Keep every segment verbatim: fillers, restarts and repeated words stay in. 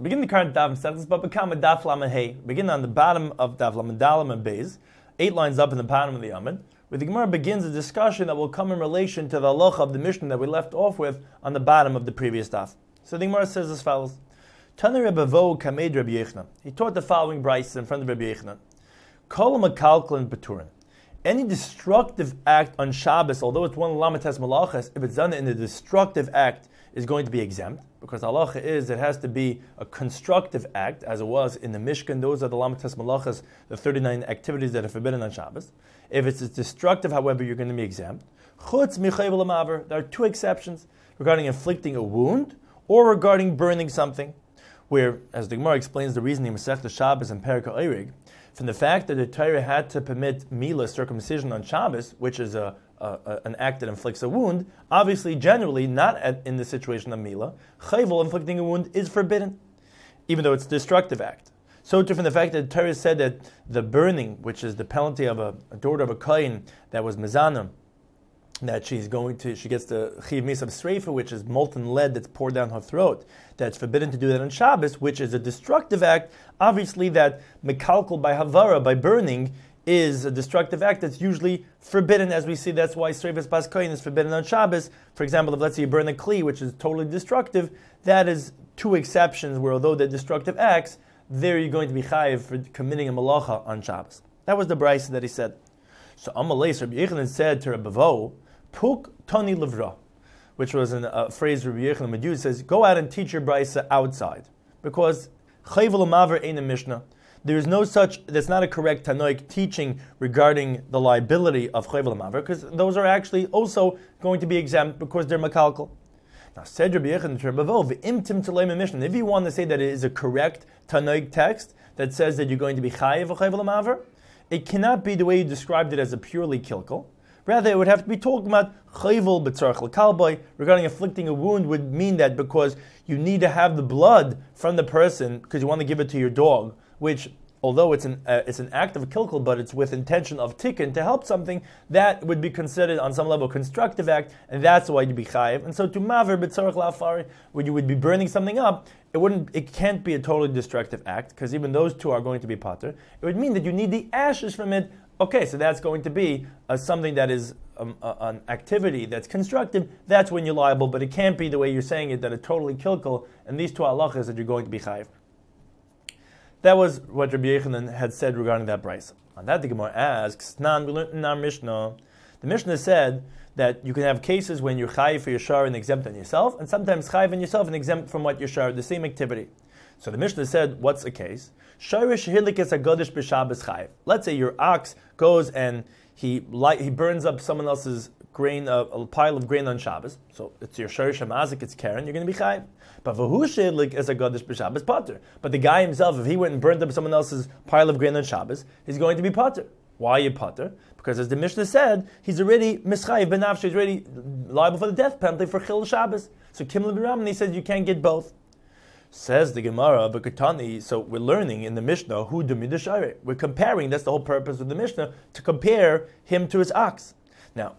Begin the current daf sentence, but become a daf lamed hey. Begin on the bottom of daf lamed dalam and beis, eight lines up in the bottom of the amud, where the Gemara begins a discussion that will come in relation to the halacha of the Mishnah that we left off with on the bottom of the previous daf. So the Gemara says as follows: Tani Rebbe Vo kamed Rabbi Yechna. He taught the following brayso in front of Rabbi Yechna: Kol makalkal b'turin. Any destructive act on Shabbos, although it's one lamates malachas, if it's done in a destructive act, is going to be exempt, because halacha is it has to be a constructive act, as it was in the Mishkan. Those are the lamates malachas, the thirty-nine activities that are forbidden on Shabbos. If it's destructive, however, you're going to be exempt. Chutz michayv l'maver. There are two exceptions regarding inflicting a wound or regarding burning something, where, as the Gemara explains the reasoning in Masechta Shabbos and Perek HaOreg, from the fact that the Torah had to permit milah, circumcision, on Shabbos, which is a, a, a an act that inflicts a wound, obviously, generally, not at, in the situation of milah, chayvul, inflicting a wound, is forbidden, even though it's a destructive act. So too from the fact that the Torah said that the burning, which is the penalty of a, a daughter of a kohen that was mezana, that she's going to, she gets the chiv mis of sreifa, which is molten lead that's poured down her throat, that's forbidden to do that on Shabbos, which is a destructive act. Obviously that mekalkal by havara, by burning, is a destructive act that's usually forbidden, as we see. That's why sreifas bas kohen is forbidden on Shabbos. For example, if let's say you burn a kli, which is totally destructive, that is two exceptions where although they're destructive acts, there you're going to be chayiv for committing a malacha on Shabbos. That was the brayso that he said. So Amalei, Rabbi Yochanan said to Rebbe Vo, Puk Tani Levra, which was a uh, phrase Rabbi Yochanan Medu says, go out and teach your brayso outside, because chayvul maver ain't a mishnah. There is no such, that's not a correct Tanoic teaching regarding the liability of chayvul maver, because those are actually also going to be exempt because they're makalkal. Now, said Rabbi Yochanan to Rebbe Vo, v'imtim t'leim mishnah. If you want to say that it is a correct Tanoic text that says that you're going to be chayiv chayvul maver, it cannot be the way you described it as a purely kilkel. Rather, it would have to be talking about chayvul b'tzarech l'kalboy, regarding inflicting a wound would mean that because you need to have the blood from the person because you want to give it to your dog, which, although it's an uh, it's an act of kilkel, but it's with intention of tikkun to help something, that would be considered on some level a constructive act, and that's why you'd be chayiv. And so to maver b'tzarech l'afari, when you would be burning something up, it wouldn't, it can't be a totally destructive act, because even those two are going to be pater. It would mean that you need the ashes from it. Okay, so that's going to be uh, something that is um, uh, an activity that's constructive. That's when you're liable, but it can't be the way you're saying it, that it's totally kilkel, and these two halachas that you're going to be chayiv. That was what Rabbi Yochanan had said regarding that brayso. On that, the Gemara asks, Nan, we learned in our Mishnah. The Mishnah said that you can have cases when you're chayiv for your shar and exempt on yourself, and sometimes chayiv on yourself and exempt from what your shar, the same activity. So the Mishnah said, what's the case? Let's say your ox goes and he light, he burns up someone else's grain, uh, a pile of grain on Shabbos. So it's your sharish hamazik, it's Karen, you're going to be chayiv. But v'hu as a gadish b'Shabbos pater. But the guy himself, if he went and burned up someone else's pile of grain on Shabbos, he's going to be pater. Why are you pater? Because as the Mishnah said, he's already mischayiv benafshe, he's already liable for the death penalty for chil Shabbos. So Kim L'Biram, he says you can't get both. Says the Gemara, V'katani, so we're learning in the Mishnah, who dumidashare. We're comparing, that's the whole purpose of the Mishnah, to compare him to his ox. Now,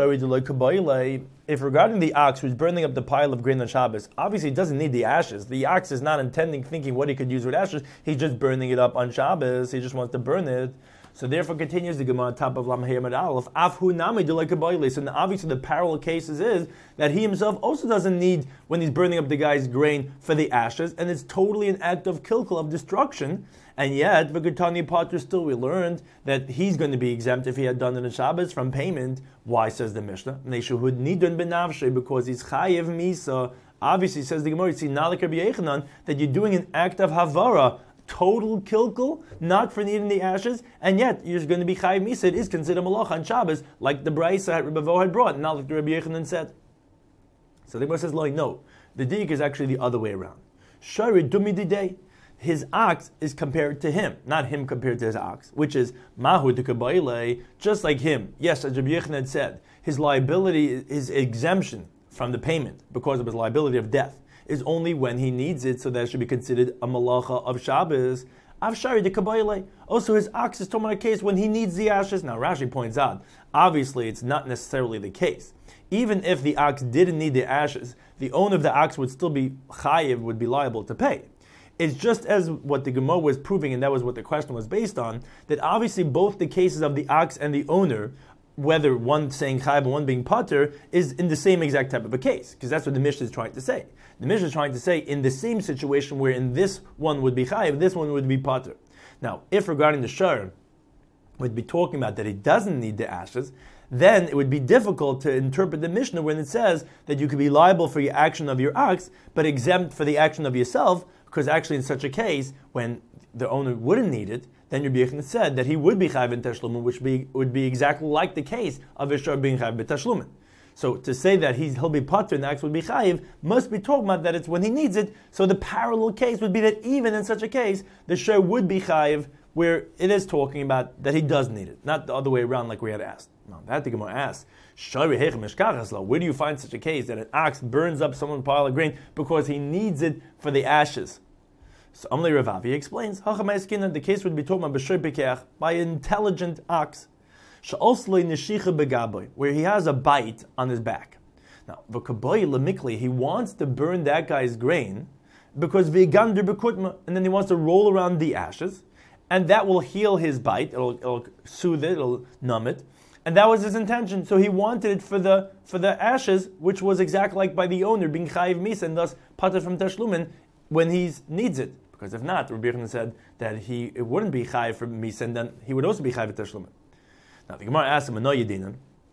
if regarding the ox who's burning up the pile of grain on Shabbos, obviously he doesn't need the ashes. The ox is not intending, thinking what he could use with ashes. He's just burning it up on Shabbos. He just wants to burn it. So therefore continues the Gemara on top of Lam Hayamad Aleph, Afhu Nami Dilakabayli. So obviously the parallel cases is that he himself also doesn't need, when he's burning up the guy's grain, for the ashes, and it's totally an act of kilkel, of destruction. And yet, V'gutani Pater, still we learned that he's going to be exempt if he had done it on Shabbos from payment. Why, says the Mishnah? Neshehud Nidun Benavshe, because he's Chayev Misa. Obviously, says the Gemara, you see, Nalik Rabbi Yochanan, that you're doing an act of Havara, total kilkel, not for needing the ashes, and yet you're going to be chayiv misa. It is considered malach on Shabbos, like the brayso Rebbe Vo had brought, not like the Rabbi Yochanan said. So the Gemara says, "Lo, no, the dig is actually the other way around. Shari dumi didei, his ox is compared to him, not him compared to his ox, which is mahu dekabayle, just like him. Yes, as Rabbi Yochanan had said, his liability, his exemption from the payment because of his liability of death, is only when he needs it, so that it should be considered a malacha of Shabbos. Avshari de kabayle. Also, his ox is talking about a case when he needs the ashes. Now, Rashi points out, obviously, it's not necessarily the case. Even if the ox didn't need the ashes, the owner of the ox would still be chayiv, would be liable to pay. It's just as what the Gemara was proving, and that was what the question was based on, that obviously both the cases of the ox and the owner, whether one saying chayav and one being pater, is in the same exact type of a case, because that's what the Mishnah is trying to say. The Mishnah is trying to say in the same situation where in this one would be chayav, this one would be pater. Now, if regarding the shor, we'd be talking about that he doesn't need the ashes, then it would be difficult to interpret the Mishnah when it says that you could be liable for your action of your ox, but exempt for the action of yourself, because actually in such a case, when the owner wouldn't need it, then Rabbi Yochanan said that he would be chayav in tashlumin, which be, would be exactly like the case of a shor being chayav in tashlumin. So to say that he's, he'll be pater and the ox would be chayiv must be talking about that it's when he needs it. So the parallel case would be that even in such a case, the shor would be chayiv, where it is talking about that he does need it, not the other way around like we had asked. Now, that the Gemara asks, where do you find such a case that an ox burns up someone's pile of grain because he needs it for the ashes? So Amli Ravavi explains, the case would be talking about b'shor pikeach, by an intelligent ox, where he has a bite on his back. Now, he wants to burn that guy's grain because v'gander b'kutma, and then he wants to roll around the ashes, and that will heal his bite. It'll, it'll soothe it. It'll numb it. And that was his intention. So he wanted it for the for the ashes, which was exactly like by the owner being chayiv misa and thus pater from tashlumin when he needs it. Because if not, Rabbi Yochanan said that he it wouldn't be chayiv for misa, and then he would also be chayiv tashlumin. Now the Gemara asks him, "Ano yedinan."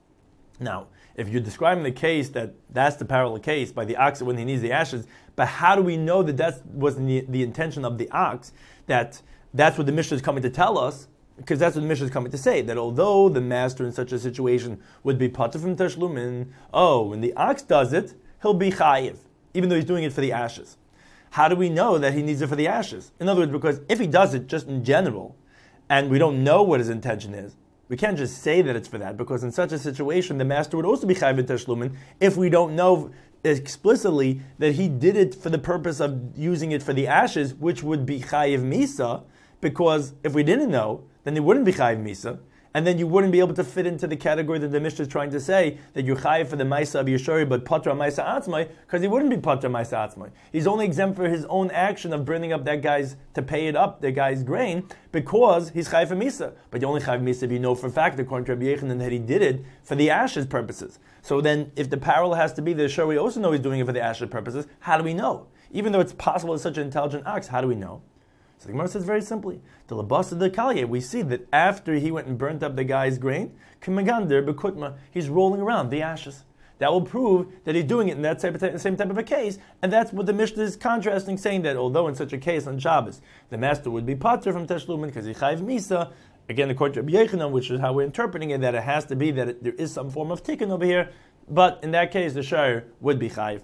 Now, if you're describing the case that that's the parallel case by the ox when he needs the ashes, but how do we know that that was the, the intention of the ox? That that's what the Mishnah is coming to tell us. Because that's what the Mishnah is coming to say, that although the master in such a situation would be pater from tashlumin, oh, when the ox does it, he'll be chayiv, even though he's doing it for the ashes. How do we know that he needs it for the ashes? In other words, because if he does it just in general, and we don't know what his intention is, we can't just say that it's for that, because in such a situation, the master would also be chayiv in tashlumin if we don't know explicitly that he did it for the purpose of using it for the ashes, which would be chayiv misa, because if we didn't know, then he wouldn't be chayiv misa, and then you wouldn't be able to fit into the category that the Mishnah is trying to say, that you're chayiv for the maisa of Yeshori, but patra maisa atzmai, because he wouldn't be patra maisa atzmai. He's only exempt for his own action of burning up that guy's, to pay it up, the guy's grain, because he's chayiv for misa. But you only chayiv misa if you know for a fact, according to Rabbi Yochanan, that he did it for the ashes purposes. So then, if the parallel has to be the Yeshori, we also know he's doing it for the ashes purposes, how do we know? Even though it's possible it's such an intelligent ox, how do we know? So the Gemara says very simply, the labasa de kalye, we see that after he went and burnt up the guy's grain, k'megander b'kutma, he's rolling around the ashes. That will prove that he's doing it in that type of, same type of a case, and that's what the Mishnah is contrasting, saying that although in such a case on Shabbos, the master would be pater from tashlumin because he chayiv misa, again according to Rabbi Yochanan, which is how we're interpreting it, that it has to be that it, there is some form of tikkun over here, but in that case the shor would be chayiv.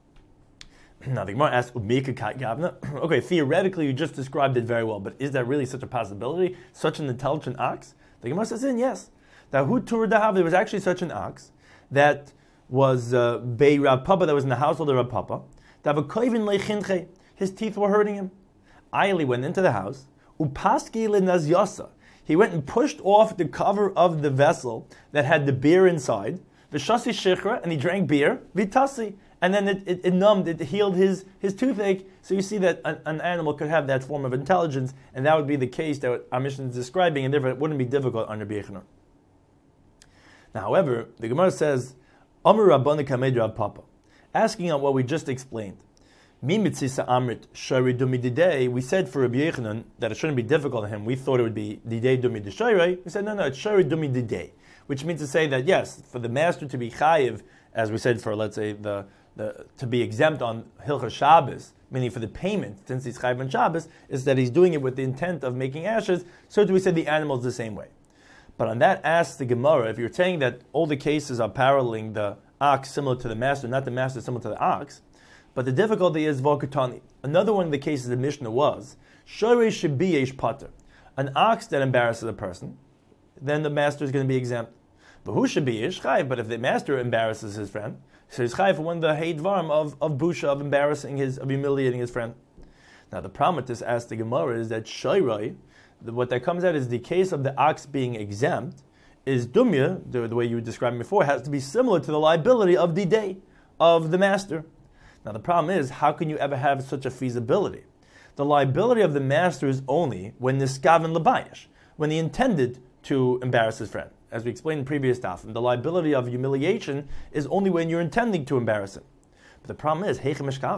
Now the Gemara asks, okay, theoretically you just described it very well, but is that really such a possibility? Such an intelligent ox? The Gemara says in, yes. That hu tur dahav, there was actually such an ox that was uh, bei Rav Papa, that was in the household of Rav Papa. His teeth were hurting him. Ayali went into the house. Upaski lenazyasa. He went and pushed off the cover of the vessel that had the beer inside. V'shasi shichra, and he drank beer. Vitasi. And then it, it, it numbed, it healed his, his toothache. So you see that an, an animal could have that form of intelligence, and that would be the case that our Mishnah is describing, and therefore it wouldn't be difficult under Rabbi Yochanan. Now, however, the Gemara says, Amr Rabbana Kamed Rav Papa, asking on what we just explained. Mi mitzisa amrit shari dumi didei. We said for Rabbi Yochanan that it shouldn't be difficult to him. We thought it would be didei dumi dishayre. We said no, no, it's shari dumi didei, which means to say that yes, for the master to be chayiv, as we said for let's say the The, to be exempt on Hilchas Shabbos, meaning for the payment, since he's Chayiv on Shabbos, is that he's doing it with the intent of making ashes, so do we say the animals the same way. But on that asks the Gemara, if you're saying that all the cases are paralleling the ox similar to the master, not the master similar to the ox, but the difficulty is Volkatani. Another one of the cases the Mishnah was, Shorei Shebiyesh Pater, an ox that embarrasses a person, then the master is going to be exempt. But who should be Chayiv? But if the master embarrasses his friend, so he's chayiv for one of the heidvarim of, of busha, of embarrassing his, of humiliating his friend. Now the problem with this, asked the Gemara, is that shoyroi, what that comes out is the case of the ox being exempt, is dumya, the, the way you were describing before, has to be similar to the liability of the day of the master. Now the problem is, how can you ever have such a feasibility? the liability of the master is only when niskaven labayish, when he intended to embarrass his friend. As we explained in previous dafim, the liability of humiliation is only when you're intending to embarrass him. But the problem is,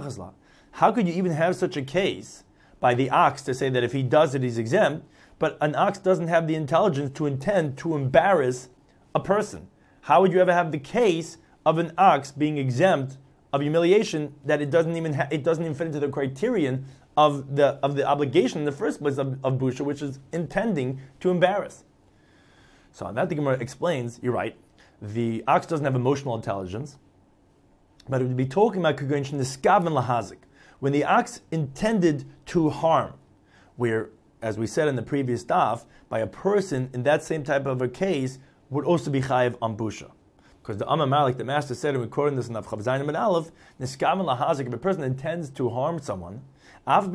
how could you even have such a case by the ox to say that if he does it, he's exempt, but an ox doesn't have the intelligence to intend to embarrass a person? How would you ever have the case of an ox being exempt of humiliation that it doesn't even ha- it doesn't even fit into the criterion of the of the obligation in the first place of, of busha, which is intending to embarrass? So on that, the Gemara explains, you're right, the ox doesn't have emotional intelligence, but it would be talking about niskaven lahazik, when the ox intended to harm, where, as we said in the previous daf, by a person in that same type of a case would also be chayiv on busha. Because the Amar Malik, the master said, and we're quoting this in Chav Zayin and Aleph, niskaven lahazik, if a person intends to harm someone, even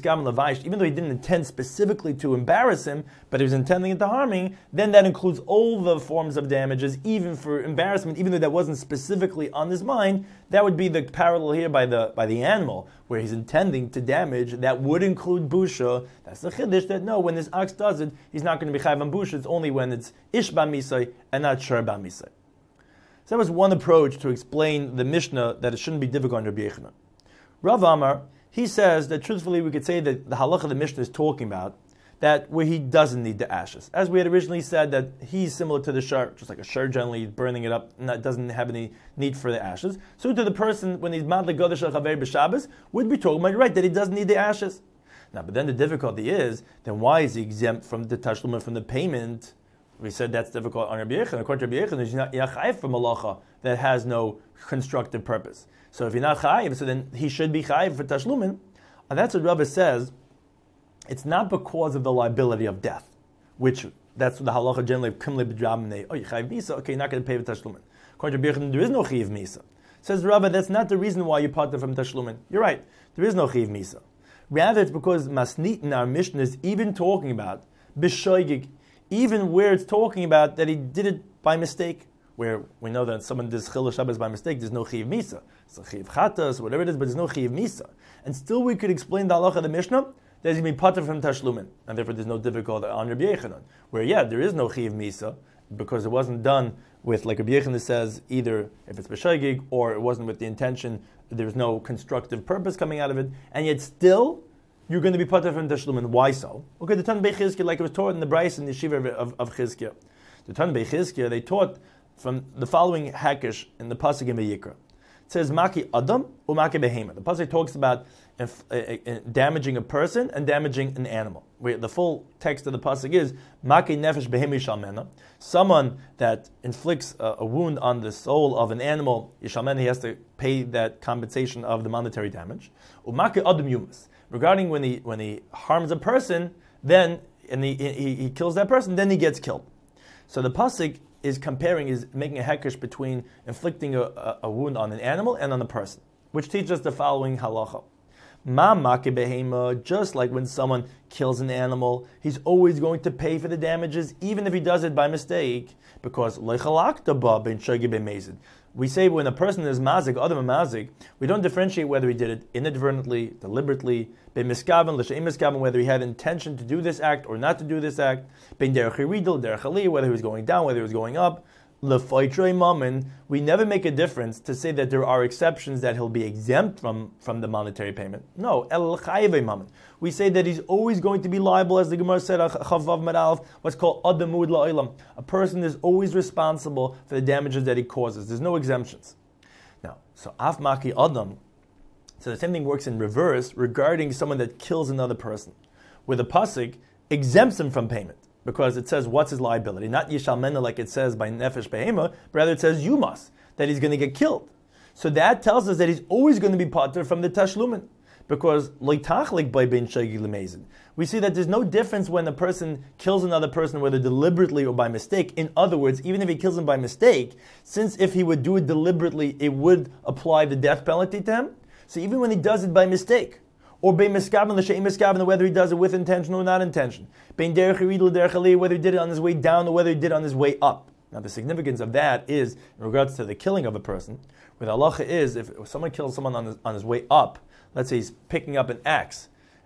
though he didn't intend specifically to embarrass him, but he was intending to harming, then that includes all the forms of damages, even for embarrassment, even though that wasn't specifically on his mind. That would be the parallel here by the by the animal, where he's intending to damage. That would include busha. That's the chiddush, that no, when this ox does it, he's not going to be chayv on busha. It's only when it's ish b'misai and not shur b'misai. So that was one approach to explain the Mishnah, that it shouldn't be difficult on Rabbi Yochanan. Rav Amar, he says that truthfully we could say that the halacha the Mishnah is talking about, that where he doesn't need the ashes. As we had originally said, that he's similar to the shur, just like a shur generally burning it up, and doesn't have any need for the ashes. So to the person, when he's madlik godesh al-chaver b'Shabbos, would be talking about, right, that he doesn't need the ashes. Now, but then the difficulty is, then why is he exempt from the tashlum, from the payment? We said that's difficult on Rabbi Yochanan. According to Rabbi Yochanan, he's not chayiv for malacha that has no constructive purpose. So if you're not chayiv, so then he should be chayiv for tashlumin. And that's what Rabbi says. It's not because of the liability of death, which that's what the halacha generally kimle b'drabnei. Oh, you chayiv misa. Okay, you're not going to pay for tashlumin. According to Rabbi Yochanan, there is no chayiv misa. Says Rabbi, that's not the reason why you part from tashlumin. You're right. There is no chayiv misa. Rather, it's because masnit in our Mishnah is even talking about b'shoigig, even where it's talking about that he did it by mistake, where we know that someone does chilul Shabbos by mistake, there's no chiv misa. It's a chiv chatas, whatever it is, but there's no chiv misa. And still we could explain the halacha of the Mishnah, that he's going to be pater from tashlumin, and therefore there's no difficulty on Rabbi Yochanan. Where, yeah, there is no chiv misa, because it wasn't done with, like Rabbi Yochanan says, either if it's b'shagig, or it wasn't with the intention, there's no constructive purpose coming out of it, and yet still, you're going to be pater from tashlumin. Why so? Okay, the Tan Bei Chizkiah, like it was taught in the Bryce and the Yeshiva of, of Chizkiah. The Tan Bei Chizkiah, they taught from the following hakish in the pasuk in Vayikra. It says maki adam or maki behema. The pasuk talks about if, uh, uh, damaging a person and damaging an animal. Where the full text of the pasuk is maki nefesh behema yishalmena. Someone that inflicts a, a wound on the soul of an animal, yishalmena, he has to pay that compensation of the monetary damage. Umaki adam yumas. Regarding when he when he harms a person, then and he, he he kills that person, then he gets killed. So the pasuk is comparing, is making a hekesh between inflicting a, a, a wound on an animal and on a person, which teaches us the following halacha. Ma make behema, just like when someone kills an animal, he's always going to pay for the damages, even if he does it by mistake, because lechalakta ba ben shagi b'mezid. We say when a person is mazik, adam mazik, we don't differentiate whether he did it inadvertently, deliberately, ben miskaven, l'sheim miskaven, whether he had intention to do this act or not to do this act, ben derech yiridel, derech ali, whether he was going down, whether he was going up, l'faitrei mammon. We never make a difference to say that there are exceptions that he'll be exempt from, from the monetary payment. No, el chayvei mammon. We say that he's always going to be liable, as the Gemara said, chavav medalef, what's called adamud la'ilam. A person is always responsible for the damages that he causes. There's no exemptions. Now, so af maki adam. So the same thing works in reverse regarding someone that kills another person, where the pasuk exempts him from payment. Because it says, what's his liability? Not yishalmena like it says by nefesh behema, but rather it says yumas, that he's going to get killed. So that tells us that he's always going to be pater from the tashlumin. Because loitachlik by ben shagi lemezid. We see that there's no difference when a person kills another person, whether deliberately or by mistake. In other words, even if he kills him by mistake, since if he would do it deliberately, it would apply the death penalty to him. So even when he does it by mistake, or bein miskaven l'sheim miskaven, whether he does it with intention or not intention, bein derech yiridel derech ali, whether he did it on his way down or whether he did it on his way up. Now the significance of that is in regards to the killing of a person. With halacha is if someone kills someone on his, on his way up, let's say he's picking up an axe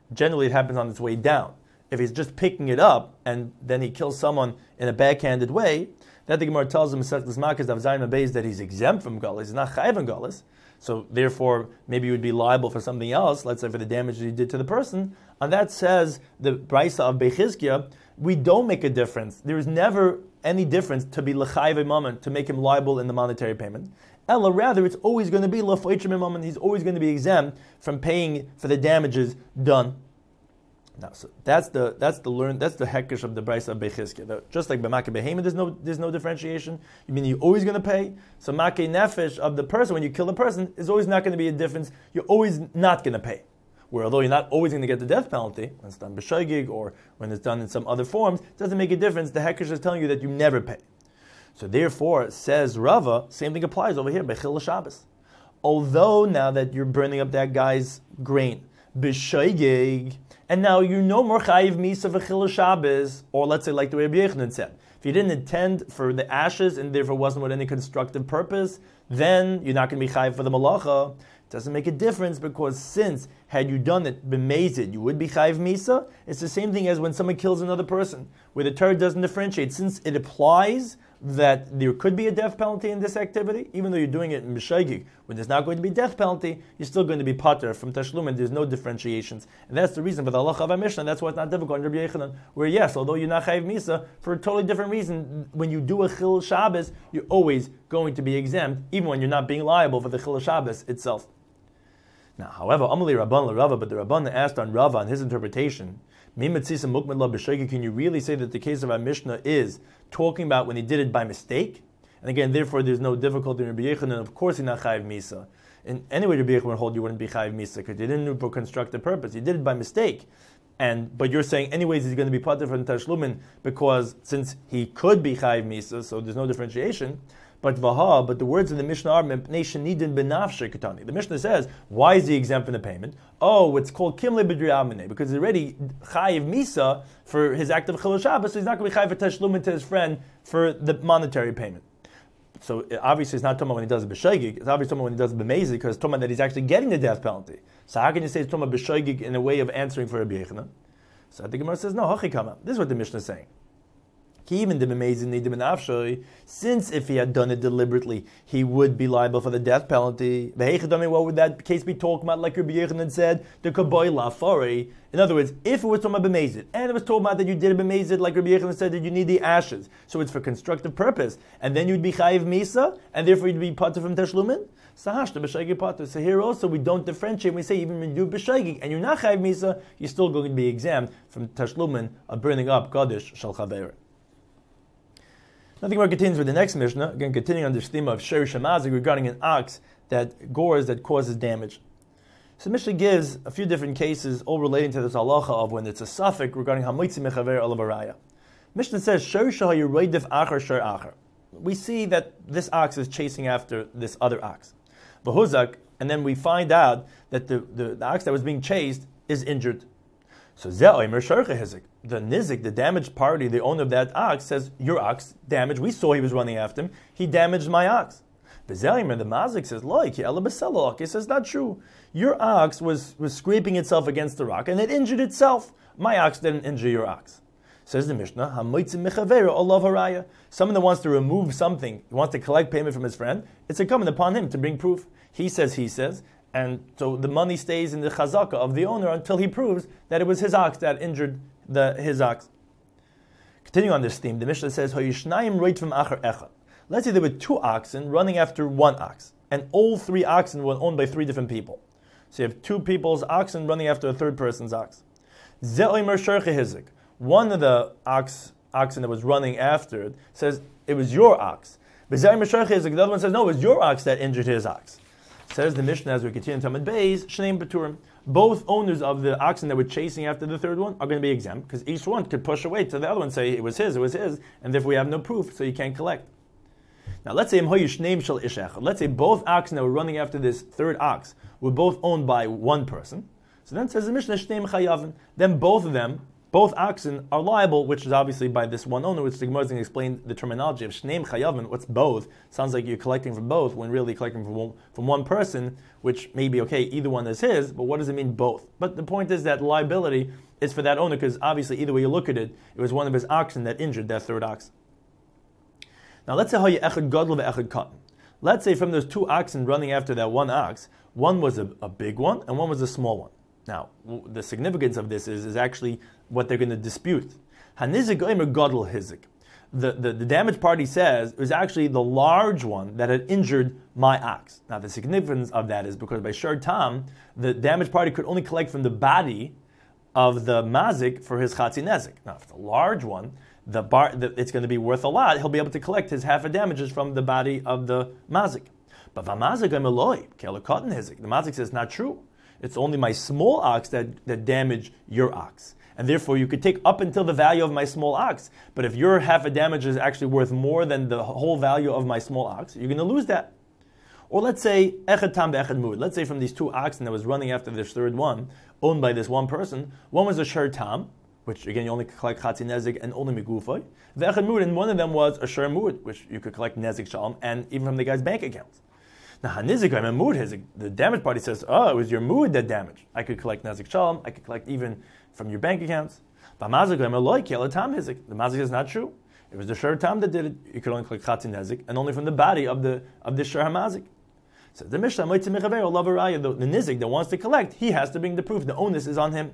generally it happens on its way down. If he's just picking it up and then he kills someone in a backhanded way, that the Gemara tells him that he's exempt from Galus, he's not chayiv in Galus. So therefore, maybe you would be liable for something else, let's say for the damage that you did to the person. And that says the Brisa of Bechizkiah, we don't make a difference. There is never any difference to be l'chayiv imaman, to make him liable in the monetary payment. Ella, rather, it's always going to be l'foichim imaman. He's always going to be exempt from paying for the damages done. Now, so that's the that's the learn that's the hekesh of the Brisa of Bechizkiah. Just like b'makeh behema, there's no there's no differentiation. You mean you're always going to pay? So makeh nefesh of the person, when you kill the person, is always not going to be a difference. You're always not going to pay. Where although you're not always going to get the death penalty when it's done b'shogig or when it's done in some other forms, it doesn't make a difference. The hekesh is telling you that you never pay. So therefore, says Rava, same thing applies over here b'chil Shabbos. Although now that you're burning up that guy's grain b'shogig, and now you no more chayiv misa v'chil Shabbos, or let's say like the way Rabbi Yochanan said, if you didn't intend for the ashes and therefore wasn't with any constructive purpose, then you're not going to be chayiv for the malacha. It doesn't make a difference because since had you done it b'mezid, you would be chayiv misa. It's the same thing as when someone kills another person, where the Torah doesn't differentiate. Since it applies that there could be a death penalty in this activity, even though you're doing it in Mishagig, when there's not going to be death penalty, you're still going to be pater from Tashlum, and there's no differentiations. And that's the reason for the halacha of our Mishnah. That's why it's not difficult in Rabbi Yochanan, where yes, although you're not chayiv misa, for a totally different reason, when you do a chil Shabbos, you're always going to be exempt, even when you're not being liable for the chil Shabbos itself. Now, however, Amali Rabban LaRava, but the Rabban asked on Rava on his interpretation, can you really say that the case of our Mishnah is talking about when he did it by mistake? And again, therefore, there's no difficulty in Rabbi Yochanan. Of course, he's not chayiv misa. And anyway, Rabbi Yochanan would hold you wouldn't be chayiv misa because you didn't do it for constructive purpose. You did it by mistake. And but you're saying anyways he's going to be pater from tashlumin because since he could be chayiv misa, so there's no differentiation. But vaha, but the words in the Mishnah are mepnei shenidin benafshe katani. The Mishnah says, why is he exempt from the payment? Oh, it's called kimle b'dri amene because he's already chayiv misa for his act of chilul Shabbos, so he's not going to be chayiv for tashlumin to his friend for the monetary payment. So obviously it's not talking about when he does it b'shogig. It's obviously talking about when he does it b'mezid because it's talking about that he's actually getting the death penalty. So how can you say it's talking about b'shogig in a way of answering for Rabbi Yochanan? So I think Gemara says no. Hachikama. This is what the Mishnah is saying. Since if he had done it deliberately, he would be liable for the death penalty. What would that case be talking about? Like Rabbi Yochanan said, the kaboy lafari. In other words, if it was talking about b'mezid, and it was told about that you did it b'mezid, like Rabbi Yochanan said, that you need the ashes, so it's for constructive purpose, and then you'd be chayiv misa, and therefore you'd be pater from tashlumin. So here also we don't differentiate. We say even when you do b'shogig and you're not chayiv misa, you're still going to be exempt from tashlumin of burning up gadish shal chaver. Nothing more continues with the next Mishnah, again continuing on the theme of Sherish Hamazik regarding an ox that gores, that causes damage. So Mishnah gives a few different cases, all relating to this halacha of when it's a suffix regarding Hamitzi Mechaver Olav Araya. Mishnah says, Sherish HaYiroidif Achar Sher Achar. We see that this ox is chasing after this other ox. V'huzak, and then we find out that the, the, the ox that was being chased is injured. So the nizik, the damaged party, the owner of that ox, says, your ox damaged. We saw he was running after him. He damaged my ox. The mazik says, loik, he says, not true. Your ox was, was scraping itself against the rock, and it injured itself. My ox didn't injure your ox. Says the Mishnah, someone that wants to remove something, he wants to collect payment from his friend, it's incumbent upon him to bring proof. He says, he says, and so the money stays in the chazaka of the owner until he proves that it was his ox that injured the his ox. Continuing on this theme, the Mishnah says, let's say there were two oxen running after one ox, and all three oxen were owned by three different people. So you have two people's oxen running after a third person's ox. One of the ox, oxen that was running after it says, it was your ox. The other one says, no, it was your ox that injured his ox. Says the Mishnah as we continue in Talmud Beis, Shneim Baturim. Both owners of the oxen that were chasing after the third one are going to be exempt because each one could push away to the other one and say it was his, it was his, and therefore we have no proof, so you can't collect. Now let's say let's say both oxen that were running after this third ox were both owned by one person. So then says the Mishnah, Shneim Chayavin. Then both of them, both oxen are liable, which is obviously by this one owner, which the Gemara is going to explain the terminology of Shneim Chayavin. What's both? Sounds like you're collecting from both, when really collecting from one, from one person, which may be okay, either one is his, but what does it mean both? But the point is that liability is for that owner, because obviously either way you look at it, it was one of his oxen that injured that third oxen. Now let's say how you echad gadol ve'echad katan. Let's say from those two oxen running after that one ox, one was a, a big one and one was a small one. Now, the significance of this is, is actually what they're going to dispute. Hanizik oimer gadol hizik. The, the, the damaged party says it was actually the large one that had injured my ox. Now, the significance of that is because by shar tam, the damaged party could only collect from the body of the mazik for his chatzi nezik. Now, if it's a large one, the bar, the, it's going to be worth a lot. He'll be able to collect his half of damages from the body of the mazik. But v'mazik emeloi kela katan hizik. The mazik says not true. It's only my small ox that, that damaged your ox. And therefore you could take up until the value of my small ox. But if your half of damage is actually worth more than the whole value of my small ox, you're going to lose that. Or let's say, echad tam ve'echad mud. Let's say from these two oxen that was running after this third one, owned by this one person, one was a shar tam, which again you only could collect chatzi nezik and only migufay. Ve'echad mud, and one of them was a shar mud, which you could collect nezik shalom, and even from the guy's bank accounts. Now, hanizik I'm mood hizik. The damage party says, "Oh, it was your mood that damaged. I could collect nazik shalom. I could collect even from your bank accounts." But mazik I'm loy kela tam hizik. The mazik is not true. It was the shur tam that did it. You could only collect chatzi nezik, and only from the body of the of the shur hamazik. So the Mishnah might say mechaver the the nizik that wants to collect, he has to bring the proof. The onus is on him.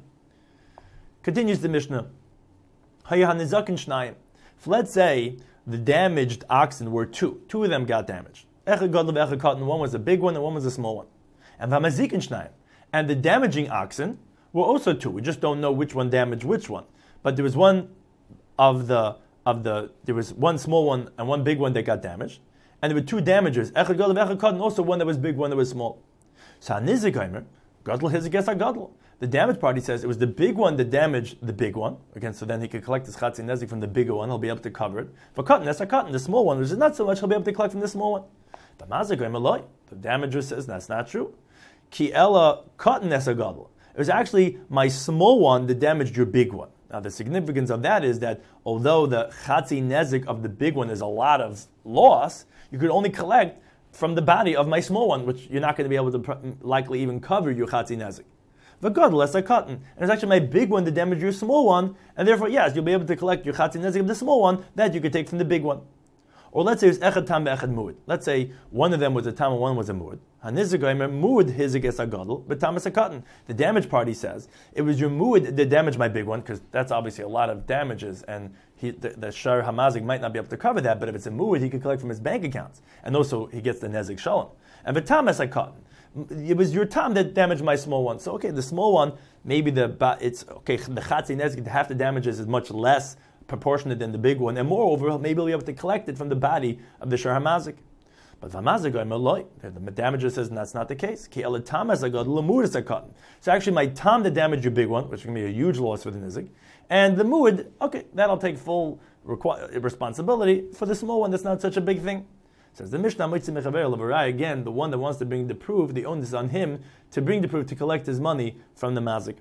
Continues the Mishnah. Hayahanizakin shnayim. Let's say the damaged oxen were two. Two of them got damaged. Echad gadol ve'echad katan. One was a big one and one was a small one. And v'mazikin shnayim. And the damaging oxen were also two. We just don't know which one damaged which one. But there was one of the of the there was one small one and one big one that got damaged. And there were two damages. Echad gadol ve'echad katan. Also one that was big, one that was small. So hanizik omer gadol hizik es gadol. The damage party says it was the big one that damaged the big one. Again, so then he could collect his chatzi nezik from the bigger one. He'll be able to cover it. For cotton, that's a cotton. The small one, which is not so much, he'll be able to collect from the small one. The mazik emeloi. The damager says that's not true. Ki ella cotton es gadol. It was actually my small one that damaged your big one. Now, the significance of that is that although the chatzi nezik of the big one is a lot of loss, you could only collect from the body of my small one, which you're not going to be able to pr- likely even cover your chatzi nezik. V'gadol less a cotton. And it's actually my big one that damaged your small one, and therefore, yes, you'll be able to collect your chatzi nezik of the small one that you could take from the big one. Or let's say it's echad tam ve'echad mu'ud. Let's say one of them was a tam and one was a mu'ud. Hanizik mu'ud hizik es agadol, but tam is a cotton. The damage party says it was your mu'ud that damaged my big one, because that's obviously a lot of damages, and he, the, the shar hamazik might not be able to cover that. But if it's a mu'ud, he could collect from his bank accounts, and also he gets the nezik shalom. And the tam is a cotton. It was your tam that damaged my small one. So okay, the small one, maybe the it's okay. The chatzi nezik, half the damages is much less proportionate than the big one, and moreover, maybe we'll be able to collect it from the body of the shar hamazik. But v'mazik emeloi, the damager says that's not the case. Ki el tam as a god lemud is a cotton. So actually, my tam that damaged your big one, which is going to be a huge loss for the nizik, and the mu'ud, okay, that'll take full requ- responsibility for the small one. That's not such a big thing. Says the Mishnah, again, the one that wants to bring the proof, the onus is on him to bring the proof to collect his money from the mazik.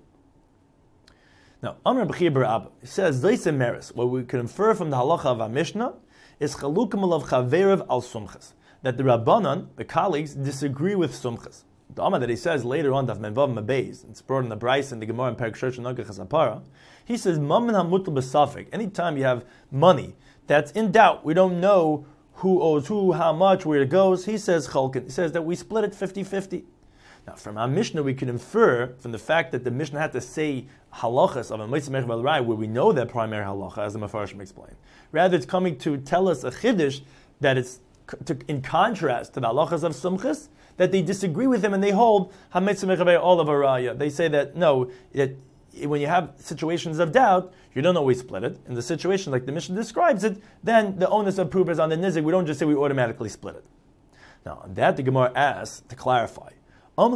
Now, Amr B'chir Bar Abba, he says, Zaysem Meres, what we can infer from the halacha of our Mishnah is Chalukim alav chaverev al sumchas, that the Rabbanan, the colleagues, disagree with sumchas. The Amr that he says later on, Daf Menvav Mabeis, it's brought in the Bryce and the Gemara in Perek Shlosh and Nagach Hasapara, he says, Mammon hamutal b'safek, anytime you have money that's in doubt, we don't know who owes who, how much, where it goes, he says chalkin. He says that we split it fifty-fifty. Now, from our Mishnah, we can infer from the fact that the Mishnah had to say halachas of a Mitzvah Mechel Rai, where we know that primary halacha, as the Mefarshim explained. Rather, it's coming to tell us a chiddush that it's to, in contrast to the halachas of sumchas, that they disagree with him and they hold ha-Mitzvah Mechel Rai all of a raya. They say that no, that when you have situations of doubt, you don't always split it. In the situation like the Mishnah describes it, then the onus of proof is on the nizik. We don't just say we automatically split it. Now, on that the Gemara asks to clarify. Are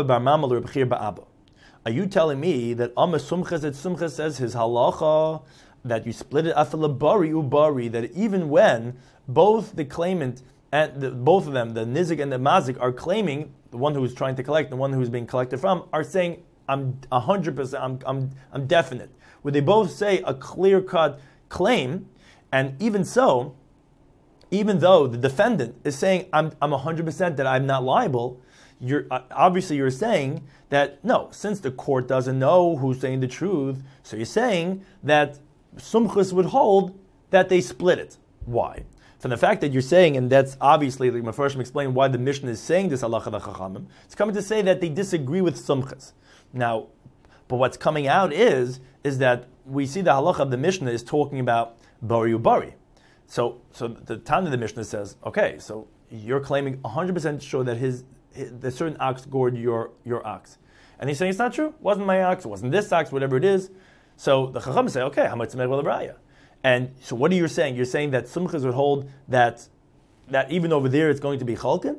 you telling me that Amma Sumchas et Sumchas says his halacha that you split it afalabari ubari, that even when both the claimant and the, both of them, the nizik and the mazik, are claiming, the one who is trying to collect, the one who is being collected from, are saying I'm a hundred percent, I'm I'm I'm definite. Where they both say a clear-cut claim, and even so, even though the defendant is saying I'm I'm a hundred percent that I'm not liable, you're uh, obviously you're saying that no, since the court doesn't know who's saying the truth, so you're saying that Sumchus would hold that they split it. Why? From the fact that you're saying, and that's obviously, the Mefarshim explained why the Mishnah is saying this halacha of the Chachamim, it's coming to say that they disagree with Sumchus. Now, but what's coming out is, is that we see the halacha of the Mishnah is talking about bari ubari. So, so the time of the Mishnah says, okay, so you're claiming one hundred percent sure that his, his the certain ox gored your, your ox. And he's saying it's not true. It wasn't my ox, it wasn't this ox, whatever it is. So the Chachamim say, okay, how much tzemech v'lebraya? And so what are you saying? You're saying that Sumchus would hold that that even over there it's going to be Chalkin?